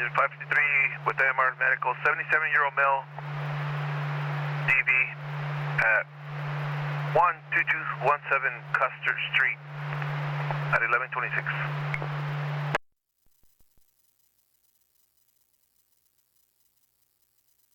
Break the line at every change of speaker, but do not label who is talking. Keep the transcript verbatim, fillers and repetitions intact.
engine five fifty-three with A M R medical, seventy-seven-year-old male, D V, at one two two one seven Custer Street at eleven twenty-six.